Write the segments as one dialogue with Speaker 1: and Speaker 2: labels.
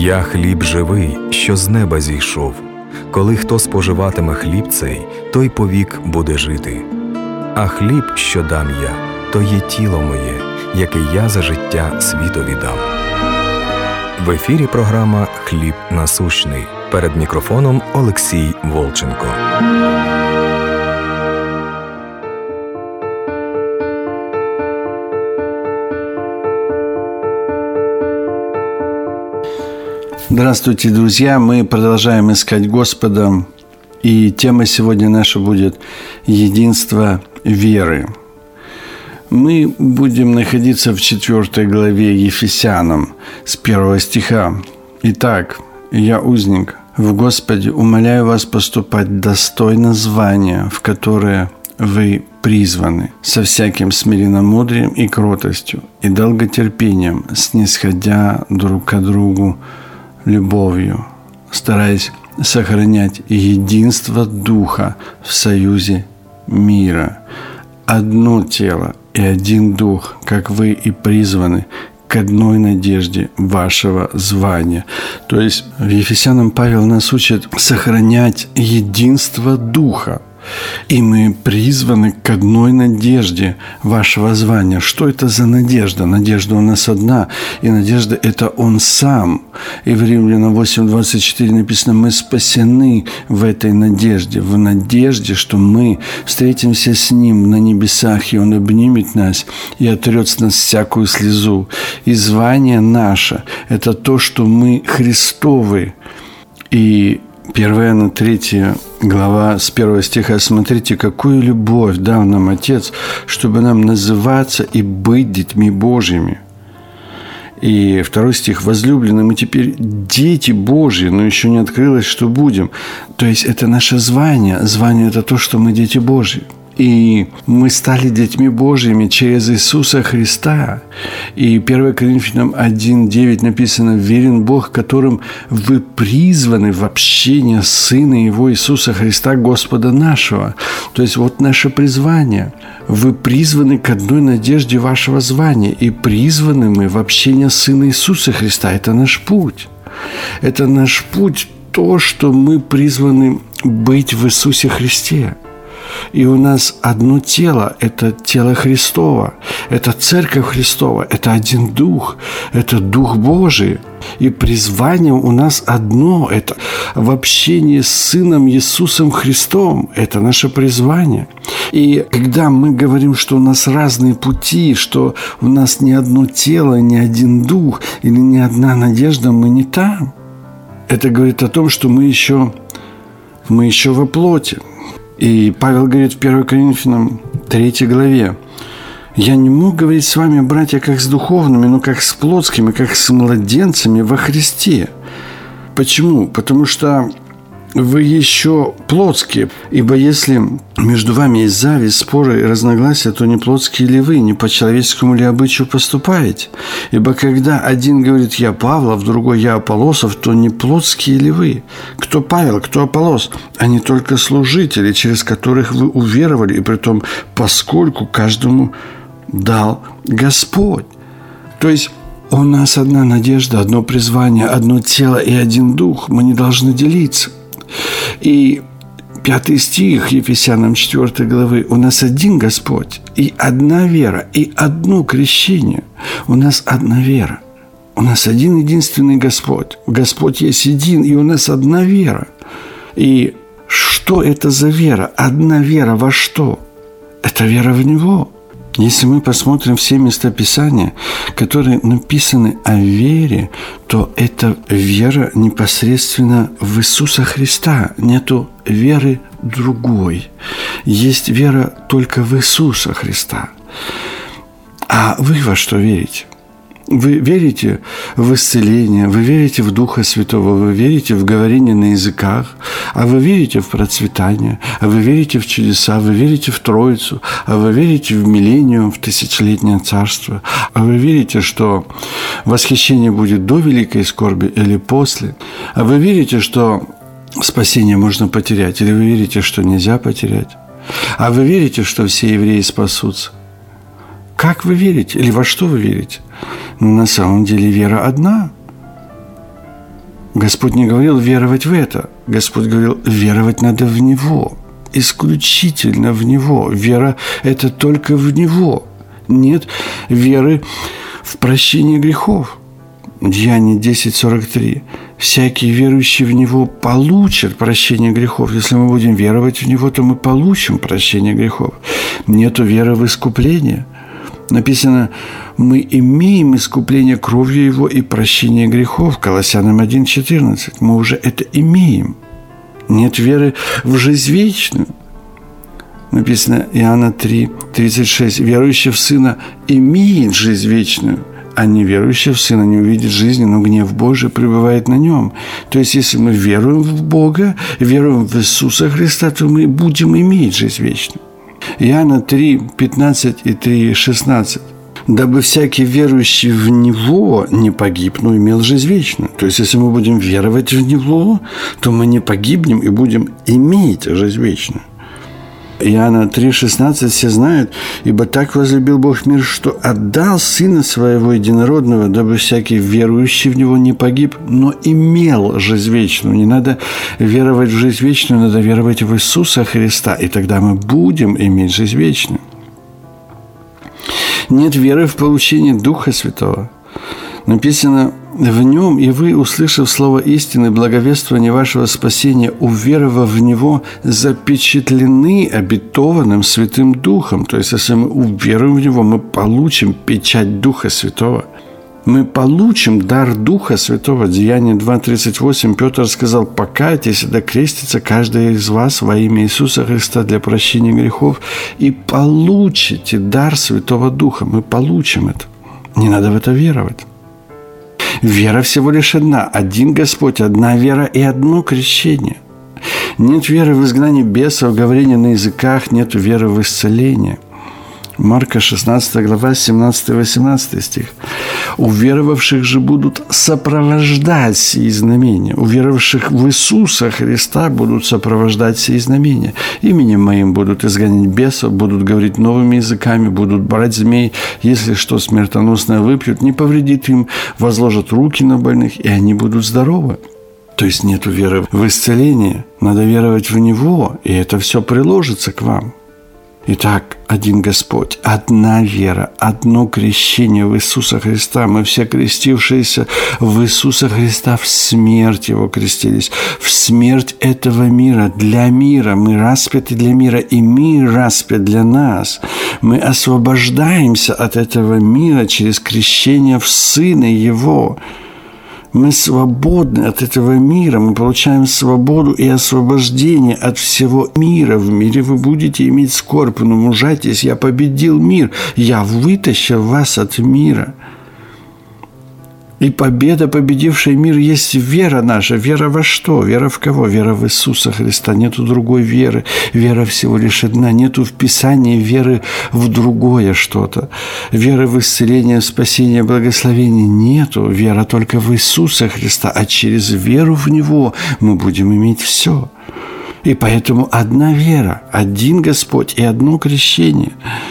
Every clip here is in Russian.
Speaker 1: «Я хліб живий, що з неба зійшов. Коли хто споживатиме хліб цей, той повік буде жити. А хліб, що дам я, то є тіло моє, яке я за життя світові дам». В ефірі програма «Хліб насущний». Перед мікрофоном Олексій Волченко.
Speaker 2: Здравствуйте, друзья! Мы продолжаем искать Господа, и тема сегодня наша будет «Единство веры». Мы будем находиться в 4 главе Ефесянам с 1 стиха. «Итак, я узник в Господе, умоляю вас поступать достойно звания, в которое вы призваны, со всяким смиренномудрием и кротостью, и долготерпением, снисходя друг к другу любовью, стараясь сохранять единство Духа в союзе мира. Одно тело и один Дух, как вы и призваны к одной надежде вашего звания». То есть в Ефесянам Павел нас учит сохранять единство Духа. И мы призваны к одной надежде вашего звания. Что это за надежда? Надежда у нас одна, и надежда – это Он Сам. И в Римлянам 8:24 написано: «Мы спасены в этой надежде, в надежде, что мы встретимся с Ним на небесах, и Он обнимет нас и отрет с нас всякую слезу». И звание наше – это то, что мы Христовы. И 1 Иоанна 3 глава с 1 стиха. «Смотрите, какую любовь дал нам Отец, чтобы нам называться и быть детьми Божьими». И 2 стих. «Возлюбленные, мы теперь дети Божьи, но еще не открылось, что будем». То есть это наше звание. Звание – это то, что мы дети Божьи. И мы стали детьми Божьими через Иисуса Христа. И 1 Коринфянам 1:9 написано: «Верен Бог, которым вы призваны в общение Сына Его Иисуса Христа, Господа нашего». То есть вот наше призвание. Вы призваны к одной надежде вашего звания. И призваны мы в общение Сына Иисуса Христа. Это наш путь. Это наш путь, то, что мы призваны быть в Иисусе Христе. И у нас одно тело – это тело Христово, это Церковь Христова, это один Дух, это Дух Божий. И призвание у нас одно – это в общении с Сыном Иисусом Христом. Это наше призвание. И когда мы говорим, что у нас разные пути, что у нас не одно тело, не один Дух или не одна надежда, мы не там. Это говорит о том, что мы еще во плоти. И Павел говорит в 1 Коринфянам 3 главе: «Я не мог говорить с вами, братья, как с духовными, но как с плотскими, как с младенцами во Христе». Почему? Потому что вы еще плотские. Ибо если между вами есть зависть, споры и разногласия, то не плотские ли вы, не по человеческому ли обычаю поступаете? Ибо когда один говорит: «Я Павлов», другой: «Я Аполлосов», то не плотские ли вы? Кто Павел, кто Аполлос? Они только служители, через которых вы уверовали, и притом поскольку каждому дал Господь». То есть у нас одна надежда, одно призвание, одно тело и один Дух. Мы не должны делиться. И 5 стих Ефесянам 4 главы: «У нас один Господь, и одна вера, и одно крещение». У нас одна вера. У нас один единственный Господь. Господь есть един, и у нас одна вера. И что это за вера? Одна вера во что? Это вера в Него. Если мы посмотрим все места Писания, которые написаны о вере, то это вера непосредственно в Иисуса Христа. Нету веры другой. Есть вера только в Иисуса Христа. А вы во что верите? Вы верите в исцеление, вы верите в Духа Святого, вы верите в говорение на языках, а вы верите в процветание, а вы верите в чудеса, вы верите в Троицу, а вы верите в миллениум, в тысячелетнее царство, а вы верите, что восхищение будет до великой скорби или после, а вы верите, что спасение можно потерять, или вы верите, что нельзя потерять, а вы верите, что все евреи спасутся. Как вы верите? Или во что вы верите? Но на самом деле вера одна. Господь не говорил веровать в это. Господь говорил, веровать надо в Него. Исключительно в Него. Вера – это только в Него. Нет веры в прощение грехов. Деяние 10:43. Всякий верующий в Него получит прощение грехов. Если мы будем веровать в Него, то мы получим прощение грехов. Нету веры в искупление. Написано, мы имеем искупление кровью Его и прощение грехов. Колоссянам 1:14. Мы уже это имеем. Нет веры в жизнь вечную. Написано Иоанна 3:36. Верующий в Сына имеет жизнь вечную, а неверующий в Сына не увидит жизни, но гнев Божий пребывает на нем. То есть, если мы веруем в Бога, веруем в Иисуса Христа, то мы будем иметь жизнь вечную. Иоанна 3:15 и 3:16. Дабы всякий верующий в Него не погиб, но имел жизнь вечную. То есть, если мы будем веровать в Него, то мы не погибнем и будем иметь жизнь вечную. Иоанна 3:16 все знают, ибо так возлюбил Бог мир, что отдал Сына Своего Единородного, дабы всякий верующий в Него не погиб, но имел жизнь вечную. Не надо веровать в жизнь вечную, надо веровать в Иисуса Христа, и тогда мы будем иметь жизнь вечную. Нет веры в получение Духа Святого. Написано, в Нем и вы, услышав слово истины, благовествование вашего спасения, уверовав в Него, запечатлены обетованным Святым Духом. То есть, если мы уверуем в Него, мы получим печать Духа Святого. Мы получим дар Духа Святого. Деяние 2:38 Петр сказал, покайтесь и докрестится каждый из вас во имя Иисуса Христа для прощения грехов и получите дар Святого Духа. Мы получим это. Не надо в это веровать. Вера всего лишь одна. Один Господь, одна вера и одно крещение. Нет веры в изгнание бесов, говорение на языках, нет веры в исцеление. Марка 16 глава, 17-18 стих. «Уверовавших же будут сопровождать сии знамения». Уверовавших в Иисуса Христа будут сопровождать сии знамения. Именем Моим будут изгонять бесов, будут говорить новыми языками, будут брать змей. Если что смертоносное выпьют, не повредит им, возложат руки на больных, и они будут здоровы. То есть нет веры в исцеление. Надо веровать в Него, и это все приложится к вам. Итак, один Господь, одна вера, одно крещение в Иисуса Христа. Мы все крестившиеся в Иисуса Христа в смерть Его крестились. В смерть этого мира, для мира. Мы распяты для мира, и мир распят для нас. Мы освобождаемся от этого мира через крещение в Сына Его. Мы свободны от этого мира, мы получаем свободу и освобождение от всего мира. В мире вы будете иметь скорбь, но мужайтесь, я победил мир, я вытащил вас от мира. И победа, победившая мир, есть вера наша. Вера во что? Вера в кого? Вера в Иисуса Христа. Нету другой веры. Вера всего лишь одна. Нету в Писании веры в другое что-то. Веры в исцеление, в спасение, благословение. Нету. Вера только в Иисуса Христа. А через веру в Него мы будем иметь все. И поэтому одна вера, один Господь и одно крещение.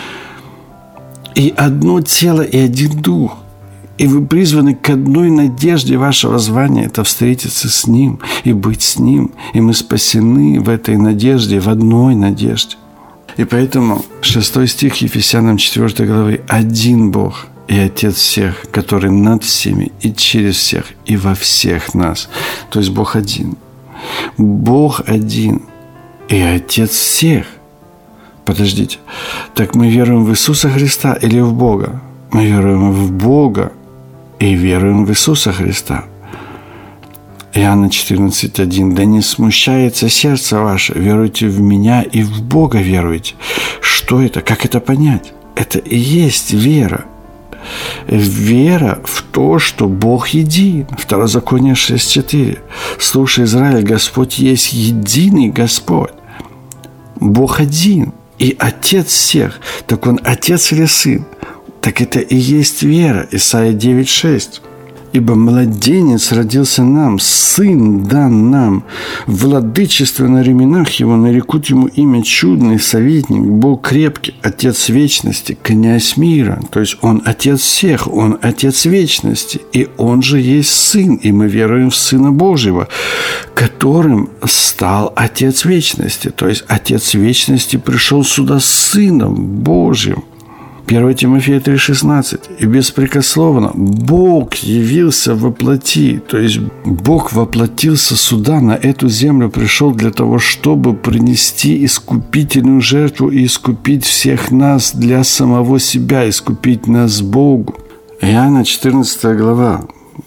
Speaker 2: И одно тело, и один дух. И вы призваны к одной надежде вашего звания – это встретиться с Ним и быть с Ним. И мы спасены в этой надежде, в одной надежде. И поэтому 6 стих Ефесянам 4 главы – один Бог и Отец всех, который над всеми и через всех и во всех нас. То есть Бог один. Бог один и Отец всех. Подождите, так мы веруем в Иисуса Христа или в Бога? Мы веруем в Бога и веруем в Иисуса Христа. Иоанна 14:1. «Да не смущается сердце ваше, веруйте в Меня и в Бога веруйте». Что это? Как это понять? Это и есть вера. Вера в то, что Бог един. Второзаконие 6:4. «Слушай, Израиль, Господь есть единый Господь». Бог один и Отец всех. Так Он Отец или Сын? Так это и есть вера. Исайя 9:6. Ибо младенец родился нам, сын дан нам. Владычество на ременах его, нарекут ему имя чудный, советник, Бог крепкий, Отец вечности, князь мира. То есть Он Отец всех, Он Отец вечности. И Он же есть Сын, и мы веруем в Сына Божьего, которым стал Отец вечности. То есть Отец вечности пришел сюда с Сыном Божьим. 1 Тимофея 3,16. «И беспрекословно Бог явился во плоти». То есть Бог воплотился сюда, на эту землю пришел для того, чтобы принести искупительную жертву и искупить всех нас для самого себя, искупить нас Богу. Иоанна 14 глава,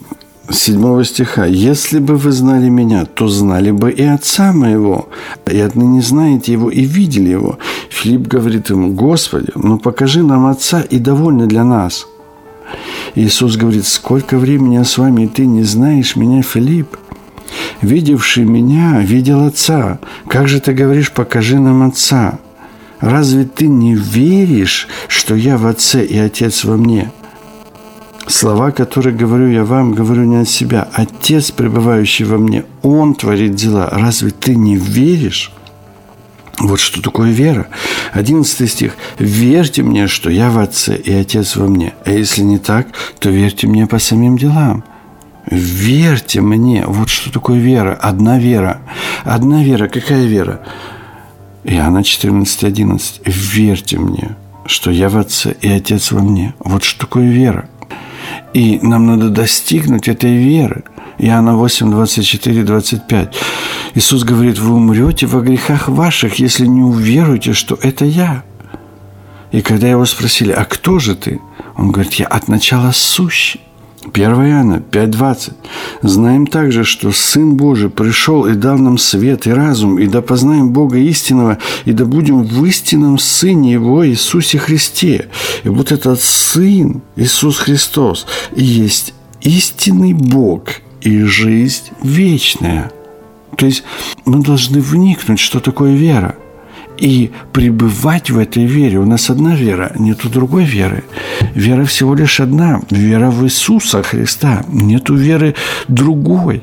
Speaker 2: 7 стиха. «Если бы вы знали Меня, то знали бы и Отца Моего, и отныне знаете Его и видели Его». Филипп говорит ему: «Господи, ну покажи нам Отца, и довольно для нас». Иисус говорит: «Сколько времени я с вами, и ты не знаешь Меня, Филипп? Видевший Меня, видел Отца. Как же ты говоришь: покажи нам Отца? Разве ты не веришь, что я в Отце и Отец во мне? Слова, которые говорю я вам, говорю не от себя. Отец, пребывающий во мне, Он творит дела. Разве ты не веришь?» Вот что такое вера. 11 стих. «Верьте мне, что я в Отце и Отец во мне. А если не так, то верьте мне по самим делам». Верьте мне. Вот что такое вера. Одна вера. Одна вера. Какая вера? Иоанна 14:11. «Верьте мне, что я в Отце и Отец во мне». Вот что такое вера. И нам надо достигнуть этой веры. Иоанна 8, 24, 25. Иисус говорит: «Вы умрете во грехах ваших, если не уверуете, что это Я». И когда его спросили: «А кто же ты?» Он говорит: «Я от начала сущий». 1 Иоанна 5:20. «Знаем также, что Сын Божий пришел и дал нам свет и разум, и да познаем Бога истинного, и да будем в истинном Сыне Его, Иисусе Христе». И вот этот Сын, Иисус Христос, и есть истинный Бог и жизнь вечная. То есть мы должны вникнуть, что такое вера, и пребывать в этой вере. У нас одна вера, нету другой веры. Вера всего лишь одна. Вера в Иисуса Христа. Нету веры другой.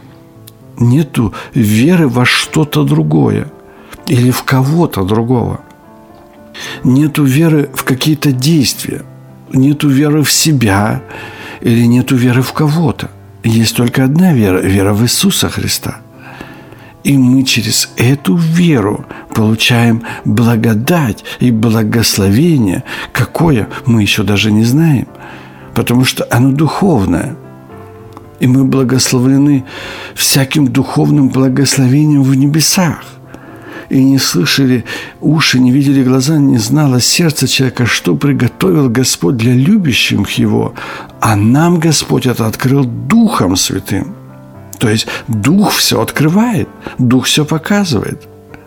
Speaker 2: Нету веры во что-то другое или в кого-то другого. Нету веры в какие-то действия. Нету веры в себя или нету веры в кого-то. Есть только одна вера – вера в Иисуса Христа. И мы через эту веру получаем благодать и благословение, какое мы еще даже не знаем, потому что оно духовное. И мы благословлены всяким духовным благословением в небесах. И не слышали уши, не видели глаза, не знало сердце человека, что приготовил Господь для любящих Его. А нам Господь это открыл Духом Святым. То есть Дух все открывает, Дух все показывает.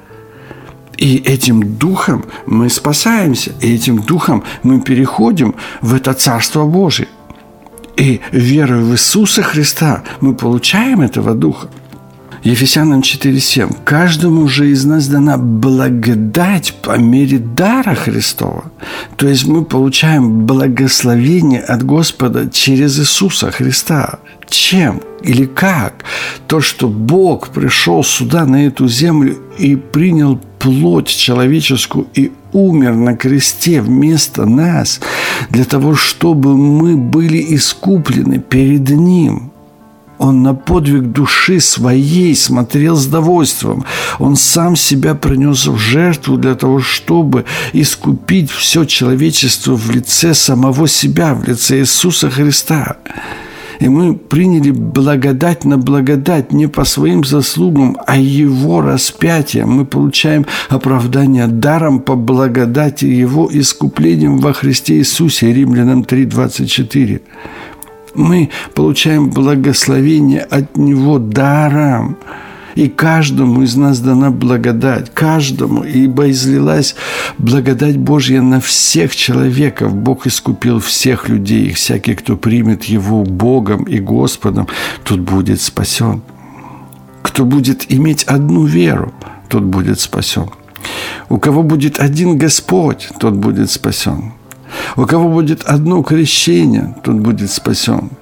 Speaker 2: И этим Духом мы спасаемся, и этим Духом мы переходим в это Царство Божие. И верой в Иисуса Христа мы получаем этого Духа. Ефесянам 4:7. «Каждому же из нас дана благодать по мере дара Христова». То есть мы получаем благословение от Господа через Иисуса Христа. Чем или как? То, что Бог пришел сюда, на эту землю, и принял плоть человеческую и умер на кресте вместо нас, для того, чтобы мы были искуплены перед Ним. Он на подвиг души своей смотрел с довольством. Он сам себя принес в жертву для того, чтобы искупить все человечество в лице самого себя, в лице Иисуса Христа. И мы приняли благодать на благодать не по своим заслугам, а Его распятием. Мы получаем оправдание даром по благодати Его искуплением во Христе Иисусе. Римлянам 3:24. Мы получаем благословение от Него даром. И каждому из нас дана благодать. Каждому. Ибо излилась благодать Божья на всех человеков. Бог искупил всех людей. И всякий, кто примет Его Богом и Господом, тот будет спасен. Кто будет иметь одну веру, тот будет спасен. У кого будет один Господь, тот будет спасен. У кого будет одно крещение, тот будет спасен.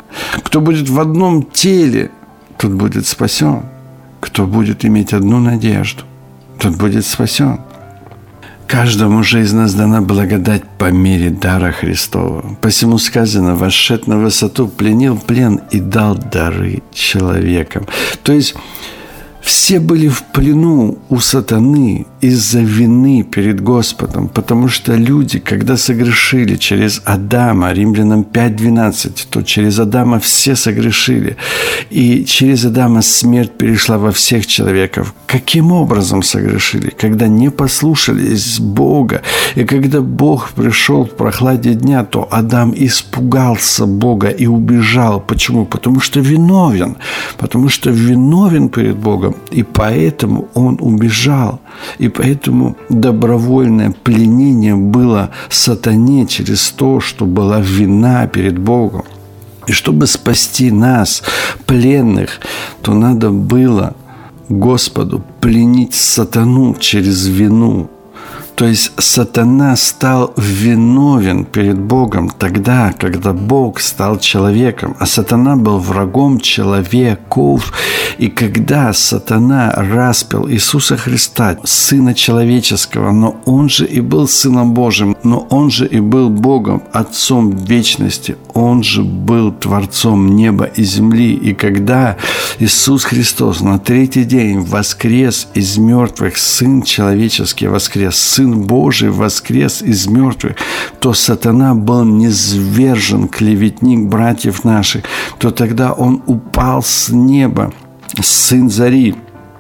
Speaker 2: Кто будет в одном теле, тот будет спасен. Кто будет иметь одну надежду, тот будет спасен. Каждому же из нас дана благодать по мере дара Христова. Посему сказано: «Вошед на высоту, пленил плен и дал дары человекам». То есть все были в плену у сатаны из-за вины перед Господом, потому что люди, когда согрешили через Адама, Римлянам 5:12, то через Адама все согрешили, и через Адама смерть перешла во всех человеков. Каким образом согрешили? Когда не послушались Бога, и когда Бог пришел в прохладе дня, то Адам испугался Бога и убежал. Почему? Потому что виновен перед Богом. И поэтому он убежал. И поэтому добровольное пленение было сатане через то, что была вина перед Богом. И чтобы спасти нас, пленных, то надо было Господу пленить сатану через вину. То есть сатана стал виновен перед Богом тогда, когда Бог стал человеком, а сатана был врагом человеков. И когда сатана распял Иисуса Христа, Сына Человеческого, но Он же и был Сыном Божьим, но Он же и был Богом, Отцом вечности, Он же был Творцом неба и земли. И когда Иисус Христос на третий день воскрес из мертвых, Сын Человеческий воскрес, Сын Божий воскрес из мертвых, то сатана был низвержен, клеветник братьев наших, то тогда он упал с неба, сын зари.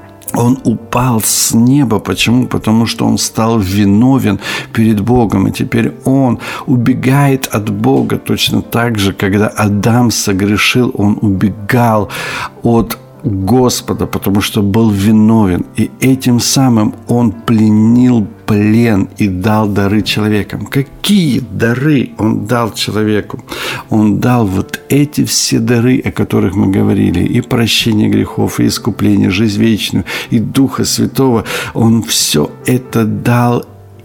Speaker 2: Он упал с неба. Почему? Потому что он стал виновен перед Богом. И теперь он убегает от Бога точно так же, когда Адам согрешил, он убегал от Господа, потому что был виновен. И этим самым он пленил плен и дал дары человекам. Какие дары он дал человеку? Он дал вот эти все дары, о которых мы говорили. И прощение грехов, и искупление, жизнь вечную, и Духа Святого. Он все это дал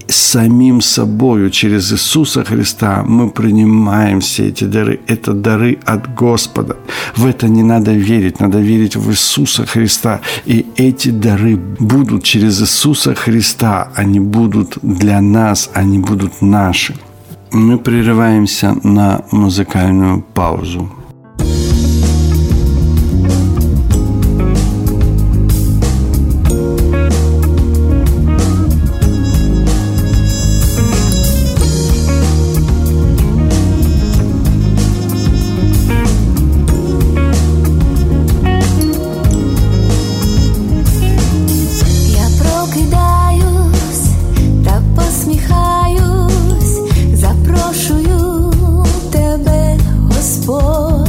Speaker 2: самим собою. Через Иисуса Христа мы принимаем все эти дары. Это дары от Господа. В это не надо верить. Надо верить в Иисуса Христа. И эти дары будут через Иисуса Христа. Они будут для нас. Они будут наши. Мы прерываемся на музыкальную паузу.
Speaker 3: Запрошую тебе, Господь.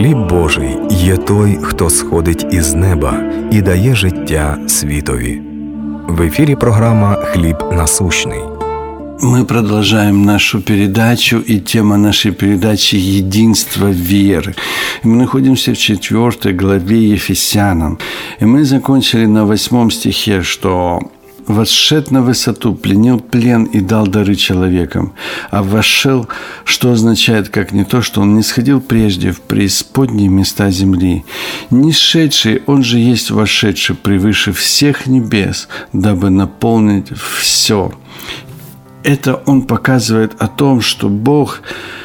Speaker 1: Хліб Божий є той, хто сходить із неба і дає життя світові. В ефірі програма «Хліб насущний».
Speaker 2: Мы продолжаем нашу передачу, и тема нашей передачи – единство веры. И мы находимся в 4 главе Ефесянам. И мы закончили на 8 стихе, что «Восшед на высоту, пленил плен и дал дары человекам». А «вошел», что означает, как не то, что он не сходил прежде в преисподние места земли. Не сшедший, он же есть вошедший превыше всех небес, дабы наполнить все. Это он показывает о том, что Бог,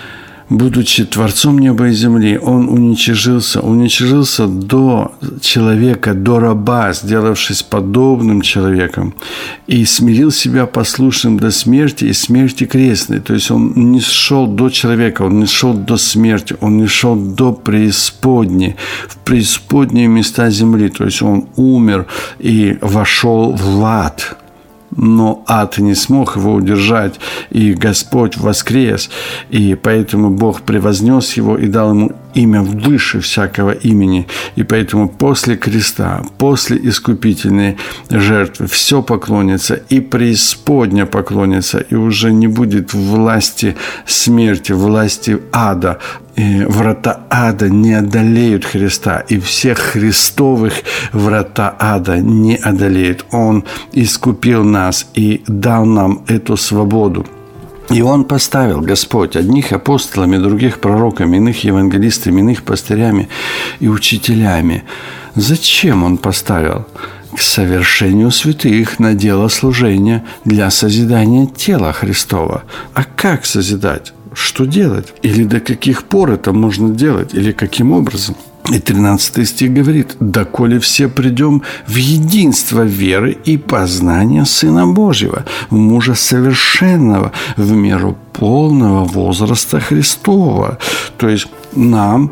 Speaker 2: будучи Творцом неба и земли, Он уничижился до человека, до раба, сделавшись подобным человеком, и смирил себя послушным до смерти и смерти крестной. То есть Он не шел до человека, Он не шел до смерти, Он не шел до преисподней, в преисподние места земли. То есть Он умер и вошел в ад. Но ад не смог его удержать, и Господь воскрес, и поэтому Бог превознес его и дал ему имя выше всякого имени. И поэтому после креста, после искупительной жертвы все поклонится, и преисподня поклонится, и уже не будет власти смерти, власти ада. И врата ада не одолеют Христа, и всех христовых врата ада не одолеют. Он искупил нас и дал нам эту свободу. И Он поставил, Господь, одних апостолами, других пророками, иных евангелистами, иных пастырями и учителями. Зачем Он поставил? К совершению святых на дело служения для созидания тела Христова. А как созидать? Что делать? Или до каких пор это можно делать? Или каким образом? И 13 стих говорит: «Доколе все придем в единство веры и познания Сына Божьего, в мужа совершенного, в меру полного возраста Христова». То есть нам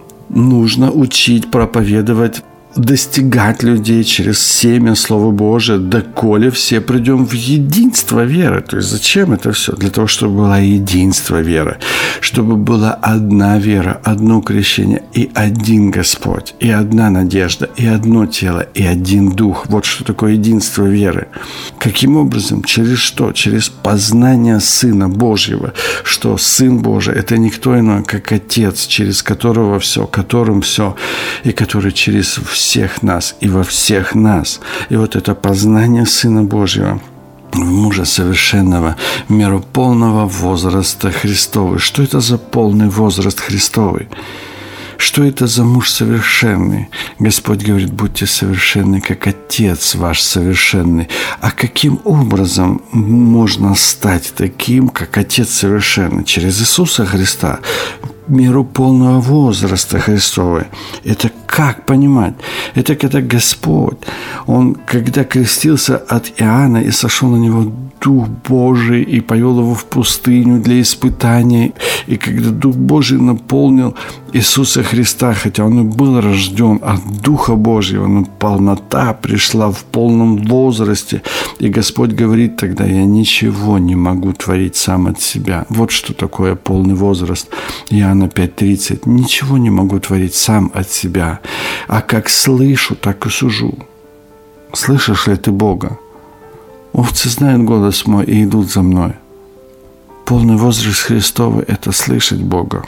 Speaker 2: нужно учить, проповедовать, достигать людей через семя Слова Божия, доколе все придем в единство веры. То есть зачем это все? Для того, чтобы было единство веры, чтобы была одна вера, одно крещение и один Господь, и одна надежда, и одно тело, и один Дух. Вот что такое единство веры. Каким образом? Через что? Через познание Сына Божьего, что Сын Божий – это никто иной, как Отец, через которого все, которым все, и который через всех нас и во всех нас. И вот это познание Сына Божьего, мужа совершенного, в меру полного возраста Христовый. Что это за полный возраст Христовый? Что это за муж совершенный? Господь говорит: будьте совершенны, как Отец ваш совершенный. А каким образом можно стать таким, как Отец совершенный? Через Иисуса Христа, меру полного возраста Христовой. Это как понимать? Это когда Господь, Он, когда крестился от Иоанна, и сошел на Него Дух Божий, и повел Его в пустыню для испытаний, и когда Дух Божий наполнил Иисуса Христа, хотя Он и был рожден от Духа Божьего, но полнота пришла в полном возрасте, и Господь говорит тогда: «Я ничего не могу творить сам от себя». Вот что такое полный возраст. Иоанна 5:30. «Ничего не могу творить сам от себя, а как слышу, так и сужу». Слышишь ли ты Бога? Овцы знают голос мой и идут за мной. Полный возраст Христовый – это слышать Бога.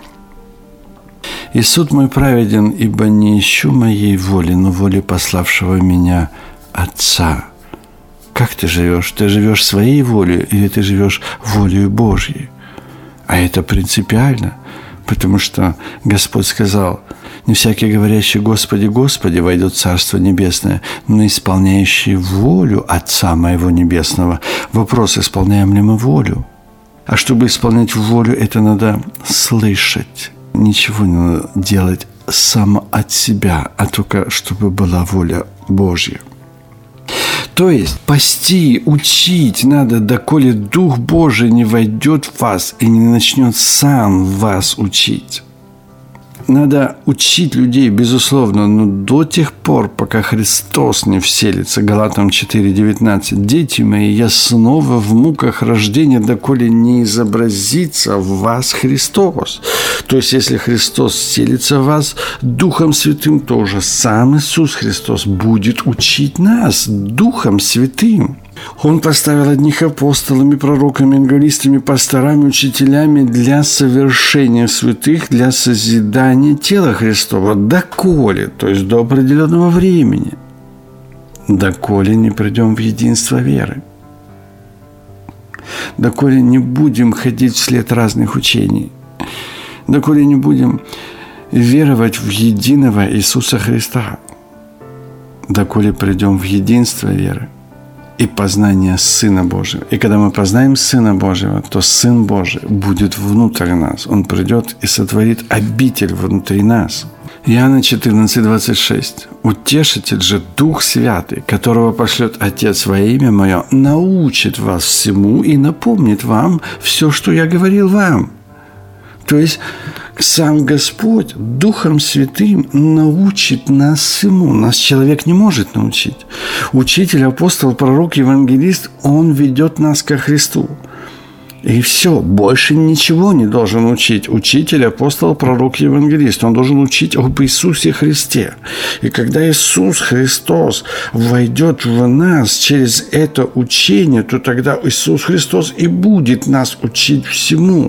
Speaker 2: «И суд мой праведен, ибо не ищу моей воли, но воли пославшего меня Отца». Как ты живешь? Ты живешь своей волей или ты живешь волею Божьей? А это принципиально, потому что Господь сказал: «Не всякий, говорящий Господи, Господи, войдет в Царство Небесное, но исполняющий волю Отца Моего Небесного». Вопрос: исполняем ли мы волю? А чтобы исполнять волю, это надо слышать. Ничего не надо делать само от себя, а только чтобы была воля Божья. То есть пасти, учить надо, доколе Дух Божий не войдет в вас и не начнет сам вас учить. Надо учить людей, безусловно, но до тех пор, пока Христос не вселится. Галатам 4:19. «Дети мои, я снова в муках рождения, доколе не изобразится в вас Христос». То есть, если Христос вселится в вас Духом Святым, то уже сам Иисус Христос будет учить нас Духом Святым. Он поставил одних апостолами, пророками, евангелистами, пасторами, учителями для совершения святых, для созидания тела Христова. Доколе, то есть до определенного времени. Доколе не придем в единство веры. Доколе не будем ходить вслед разных учений. Доколе не будем веровать в единого Иисуса Христа. Доколе придем в единство веры и познание Сына Божьего. И когда мы познаем Сына Божьего, то Сын Божий будет внутрь нас. Он придет и сотворит обитель внутри нас. Иоанна 14:26. «Утешитель же, Дух Святый, которого пошлет Отец во имя Мое, научит вас всему и напомнит вам все, что я говорил вам». То есть сам Господь Духом Святым научит нас всему. Нас человек не может научить. Учитель, апостол, пророк, евангелист, он ведет нас ко Христу. И все, больше ничего не должен учить. Учитель, апостол, пророк, евангелист. Он должен учить об Иисусе Христе. И когда Иисус Христос войдет в нас через это учение, то тогда Иисус Христос и будет нас учить всему.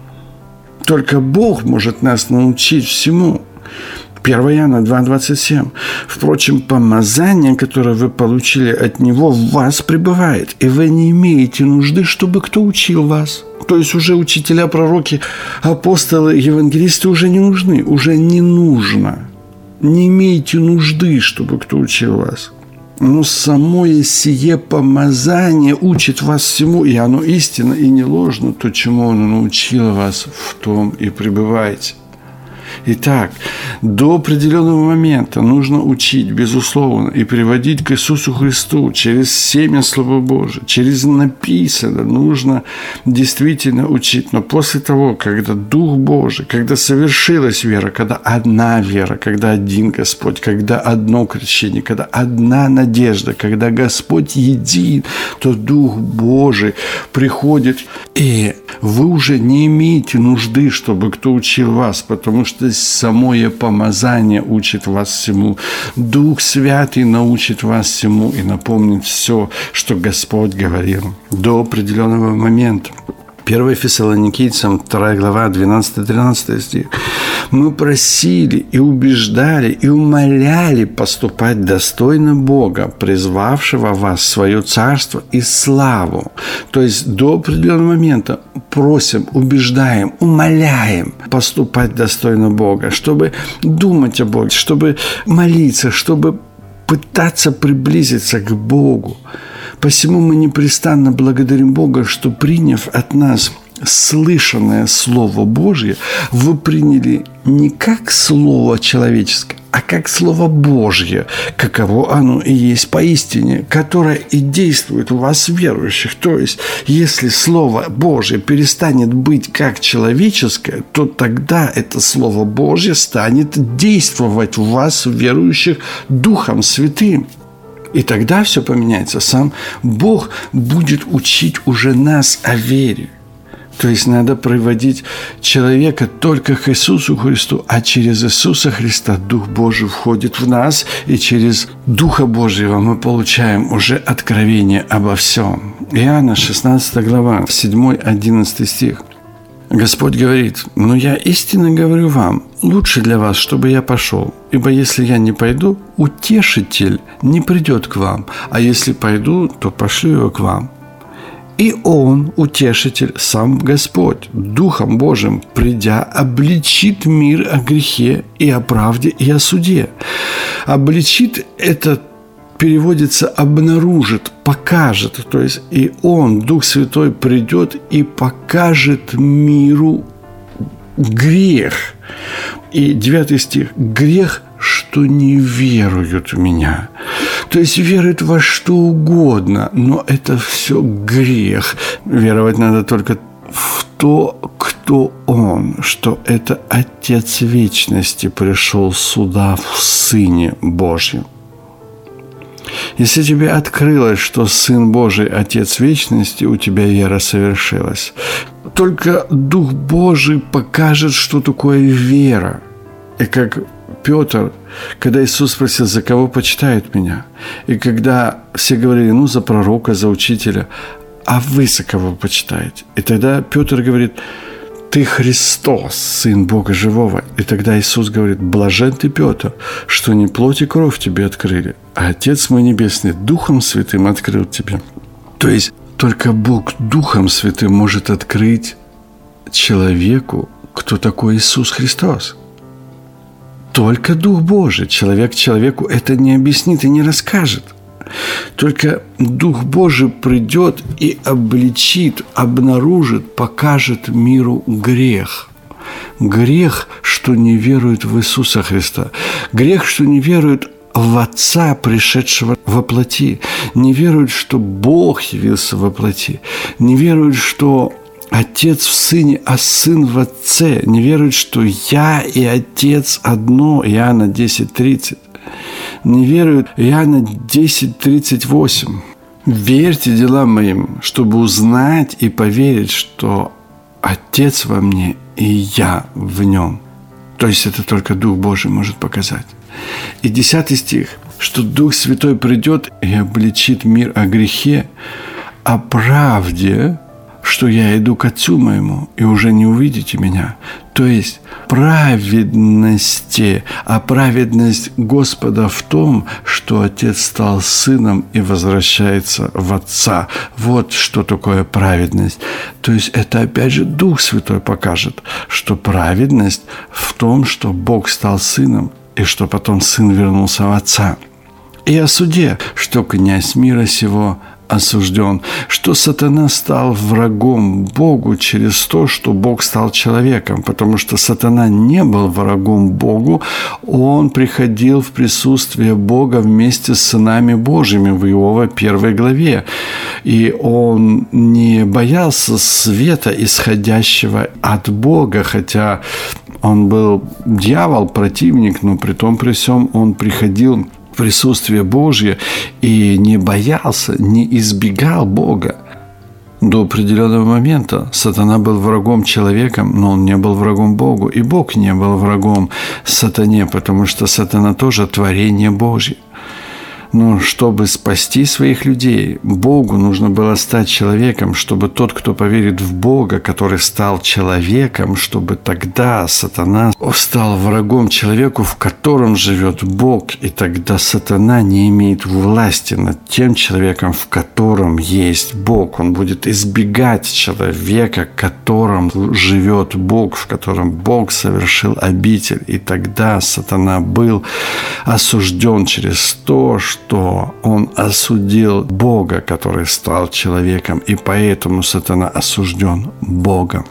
Speaker 2: Только Бог может нас научить всему. 1 Иоанна 2:27. «Впрочем, помазание, которое вы получили от Него, в вас пребывает, и вы не имеете нужды, чтобы кто учил вас». То есть уже учителя, пророки, апостолы, евангелисты уже не нужны, уже не нужно. Не имеете нужды, чтобы кто учил вас. Но самое сие помазание учит вас всему, и оно истинно и не ложно, то, чему оно научило вас, в том и пребывайте. Итак, до определенного момента нужно учить, безусловно, и приводить к Иисусу Христу через семя Слова Божия, через написано. Нужно действительно учить. Но после того, когда Дух Божий, когда совершилась вера, когда одна вера, когда один Господь, когда одно крещение, когда одна надежда, когда Господь един, то Дух Божий приходит, и вы уже не имеете нужды, чтобы кто учил вас, потому что самое помазание учит вас всему. Дух Святый научит вас всему и напомнит все, что Господь говорил до определенного момента. 1 Фессалоникийцам 2 глава 12-13 стих. «Мы просили и убеждали и умоляли поступать достойно Бога, призвавшего вас в свое царство и славу». То есть до определенного момента просим, убеждаем, умоляем поступать достойно Бога, чтобы думать о Боге, чтобы молиться, чтобы пытаться приблизиться к Богу. Посему мы непрестанно благодарим Бога, что, приняв от нас слышанное Слово Божье, вы приняли не как Слово человеческое, а как Слово Божье, каково оно и есть поистине, которое и действует у вас, верующих. То есть, если Слово Божье перестанет быть как человеческое, то тогда это Слово Божье станет действовать в вас, верующих, Духом Святым. И тогда все поменяется. Сам Бог будет учить уже нас о вере. То есть надо приводить человека только к Иисусу Христу, а через Иисуса Христа Дух Божий входит в нас, и через Духа Божьего мы получаем уже откровение обо всем. Иоанна 16 глава, 7-11 стих. Господь говорит: «Но я истинно говорю вам, лучше для вас, чтобы я пошел. Ибо если я не пойду, утешитель не придет к вам, а если пойду, то пошлю его к вам. И Он, утешитель, сам Господь, Духом Божиим, придя, обличит мир о грехе и о правде и о суде». Обличит – это переводится «обнаружит», «покажет». То есть и Он, Дух Святой, придет и покажет миру грех. И 9 стих. «Грех, что не веруют в Меня». То есть веруют во что угодно, но это все грех. Веровать надо только в то, кто кто Он, что это Отец Вечности пришел сюда в Сыне Божьем. Если тебе открылось, что Сын Божий – Отец Вечности, у тебя вера совершилась. Только Дух Божий покажет, что такое вера. И как Петр, когда Иисус спросил, за кого почитают меня? И когда все говорили, за пророка, за учителя, а вы за кого почитаете? И тогда Петр говорит, ты Христос, Сын Бога Живого. И тогда Иисус говорит, блажен ты, Петр, что не плоть и кровь тебе открыли, а Отец мой Небесный Духом Святым открыл тебе. То есть только Бог Духом Святым может открыть человеку, кто такой Иисус Христос. Только Дух Божий. Человек человеку это не объяснит и не расскажет. Только Дух Божий придет и обличит, обнаружит, покажет миру грех. Грех, что не верует в Иисуса Христа. Грех, что не верует в Отца, пришедшего во плоти. Не верует, что Бог явился во плоти. Не верует, что Отец в Сыне, а Сын в Отце. Не верует, что я и Отец одно. Иоанна 10:30. Не веруют. Иоанна 10:38. Верьте делам моим, чтобы узнать и поверить, что Отец во мне и я в нем. То есть это только Дух Божий может показать. И 10 стих, что Дух Святой придет и обличит мир о грехе, о правде, что я иду к Отцу моему, и уже не увидите меня. То есть праведности, а праведность Господа в том, что Отец стал Сыном и возвращается в Отца. Вот что такое праведность. То есть это опять же Дух Святой покажет, что праведность в том, что Бог стал Сыном, и что потом Сын вернулся в Отца. И о суде, что князь мира сего осужден, что сатана стал врагом Богу через то, что Бог стал человеком, потому что сатана не был врагом Богу, он приходил в присутствие Бога вместе с сынами Божьими в Иова 1 главе, и он не боялся света, исходящего от Бога, хотя он был дьявол, противник, но при том при всем он приходил присутствие Божье и не боялся, не избегал Бога. До определенного момента сатана был врагом человека, но он не был врагом Богу. И Бог не был врагом сатане, потому что сатана тоже творение Божье. Но чтобы спасти своих людей, Богу нужно было стать человеком, чтобы тот, кто поверит в Бога, который стал человеком, чтобы тогда сатана стал врагом человеку, в котором живет Бог, и тогда сатана не имеет власти над тем человеком, в котором есть Бог. Он будет избегать человека, в котором живет Бог, в котором Бог совершил обитель. И тогда сатана был осужден через то, что он осудил Бога, который стал человеком, и поэтому сатана осужден Богом.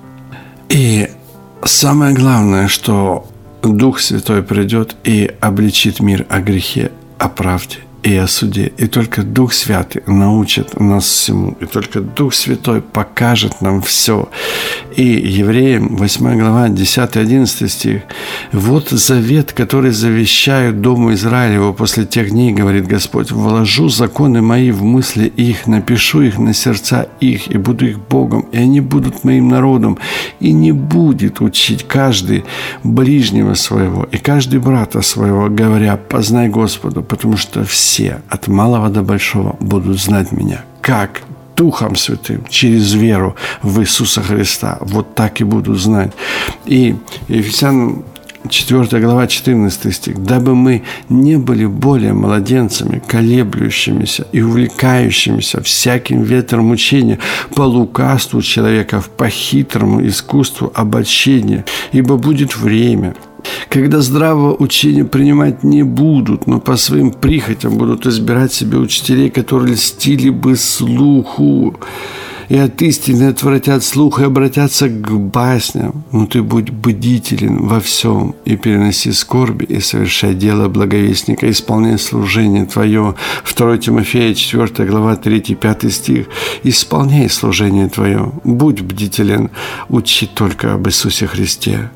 Speaker 2: И самое главное, что Дух Святой придет и обличит мир о грехе, о правде и о суде. И только Дух Святый научит нас всему. И только Дух Святой покажет нам все. И Евреям 8 глава 10-11 стих. «Вот завет, который завещаю дому Израилеву после тех дней, говорит Господь, вложу законы мои в мысли их, напишу их на сердца их, и буду их Богом, и они будут моим народом, и не будет учить каждый ближнего своего и каждый брата своего, говоря, познай Господа, потому что все от малого до большого будут знать меня, как Духом Святым, через веру в Иисуса Христа. Вот так и будут знать». И Ефесянам 4 глава 14 стих. «Дабы мы не были более младенцами, колеблющимися и увлекающимися всяким ветром учения по лукавству человеков, по хитрому искусству обольщения, ибо будет время, когда здравого учения принимать не будут, но по своим прихотям будут избирать себе учителей, которые льстили бы слуху. и от истины отвратят слух и обратятся к басням. Но ты будь бдителен во всем и переноси скорби и совершай дело благовестника, исполняй служение твое. 2 Тимофея, 4 глава, 3-5 стих. Исполняй служение твое, будь бдителен, учи только об Иисусе Христе.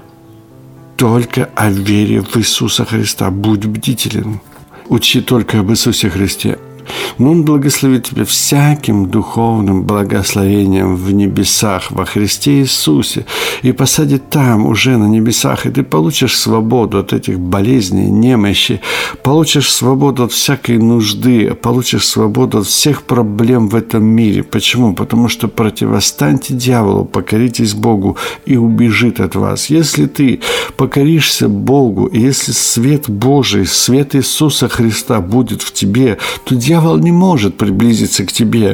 Speaker 2: Только о вере в Иисуса Христа. Будь бдителен. Учи только об Иисусе Христе. Но Он благословит тебя всяким духовным благословением в небесах во Христе Иисусе и посадит там уже на небесах, и ты получишь свободу от этих болезней, немощи, получишь свободу от всякой нужды, получишь свободу от всех проблем в этом мире. Почему? Потому что противостаньте дьяволу, покоритесь Богу, и убежит от вас. Если ты покоришься Богу, и если свет Божий, свет Иисуса Христа будет в тебе, то дьявол не может приблизиться к тебе.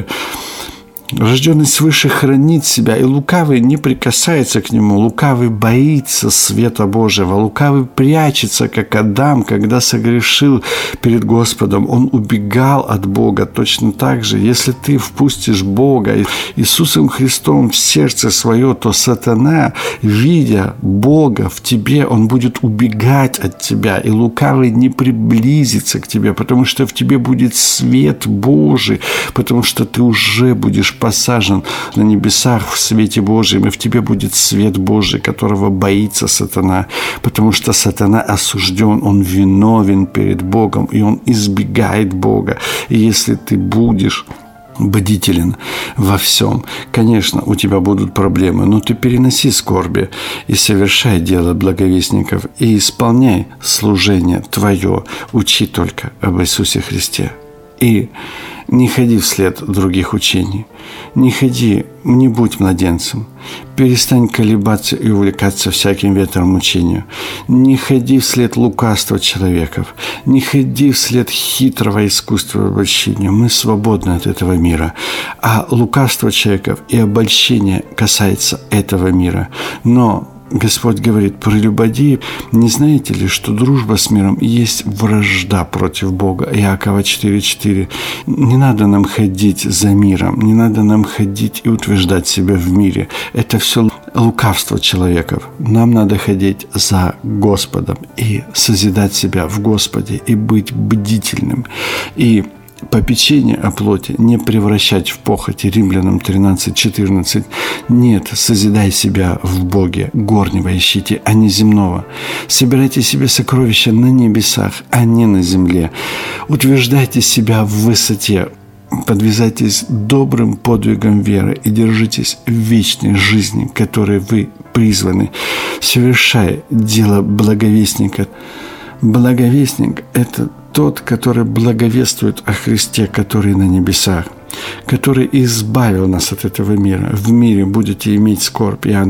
Speaker 2: Рожденный свыше хранит себя, и лукавый не прикасается к нему. Лукавый боится света Божьего. Лукавый прячется, как Адам, когда согрешил перед Господом. Он убегал от Бога. Точно так же, если ты впустишь Бога Иисусом Христом в сердце свое, то сатана, видя Бога в тебе, он будет убегать от тебя. И лукавый не приблизится к тебе, потому что в тебе будет свет Божий, потому что ты уже будешь посажен на небесах в свете Божьем, и в тебе будет свет Божий, которого боится сатана, потому что сатана осужден, он виновен перед Богом, и он избегает Бога. И если ты будешь бдителен во всем, конечно, у тебя будут проблемы, но ты переноси скорби и совершай дело благовестников, и исполняй служение твое, учи только об Иисусе Христе. И не ходи вслед других учений. Не ходи, не будь младенцем. Перестань колебаться и увлекаться всяким ветром учению. Не ходи вслед лукавства человеков. Не ходи вслед хитрого искусства обольщения. Мы свободны от этого мира. А лукавство человеков и обольщение касается этого мира. Но Господь говорит: прелюбодеи, не знаете ли, что дружба с миром есть вражда против Бога? Иакова 4:4. Не надо нам ходить за миром, не надо нам ходить и утверждать себя в мире. Это все лукавство человеков. Нам надо ходить за Господом и созидать себя в Господе, и быть бдительным. И попечение о плоти не превращать в похоти. Римлянам 13:14. Нет, созидай себя в Боге, горнего ищите, а не земного. Собирайте себе сокровища на небесах, а не на земле. Утверждайте себя в высоте. Подвязайтесь добрым подвигом веры и держитесь вечной жизни, которой вы призваны. Совершай дело благовестника. Благовестник – это тот, который благовествует о Христе, который на небесах, который избавил нас от этого мира. В мире будете иметь скорбь. Иоанна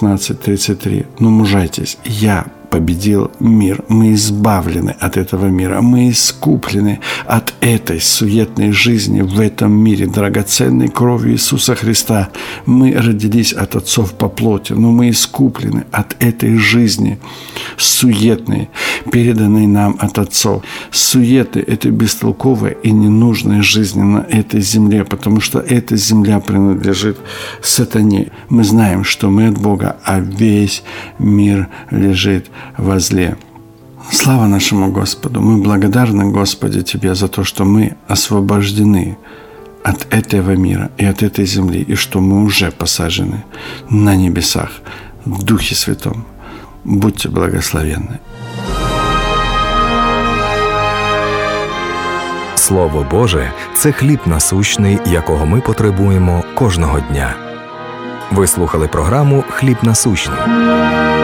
Speaker 2: 16:33. Но мужайтесь, я победил мир. Мы избавлены от этого мира. Мы искуплены от этой суетной жизни в этом мире, драгоценной кровью Иисуса Христа. Мы родились от отцов по плоти, но мы искуплены от этой жизни суетной, переданной нам от отцов. Суеты – это бестолковая и ненужная жизнь на этой земле, потому что эта земля принадлежит сатане. Мы знаем, что мы от Бога, а весь мир лежит возле. Слава нашему Господу! Мы благодарны, Господи, Тебе за то, что мы освобождены от этого мира и от этой земли, и что мы уже посажены на небесах в Духе Святом. Будьте благословенны.
Speaker 1: Слово Боже – це хліб насущний, якого ми потребуємо кожного дня. Ви слухали програму «Хліб насущний».